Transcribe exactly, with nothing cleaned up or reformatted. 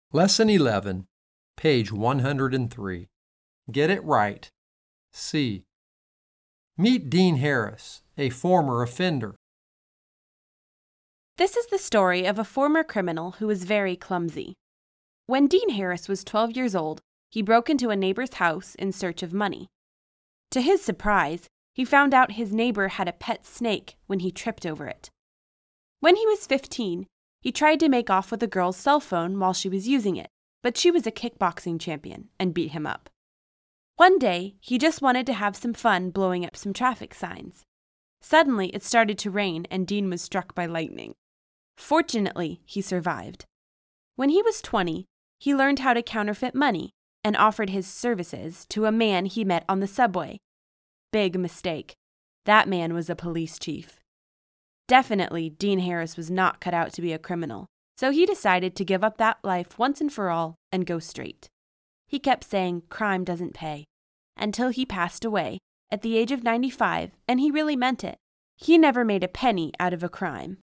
Lesson eleven, page one hundred three. Get it right. C. Meet Dean Harris, a former offender. This is the story of a former criminal who was very clumsy. When Dean Harris was twelve years old, he broke into a neighbor's house in search of money. To his surprise, he found out his neighbor had a pet snake when he tripped over it. When he was fifteen, he tried to make off with a girl's cell phone while she was using it, but she was a kickboxing champion and beat him up. One day, he just wanted to have some fun blowing up some traffic signs. Suddenly, it started to rain and Dean was struck by lightning. Fortunately, he survived. When he was twenty, he learned how to counterfeit money and offered his services to a man he met on the subway. Big mistake. That man was a police chief. Definitely, Dean Harris was not cut out to be a criminal, so he decided to give up that life once and for all and go straight. He kept saying crime doesn't pay, until he passed away at the age of ninety-five, and he really meant it. He never made a penny out of a crime.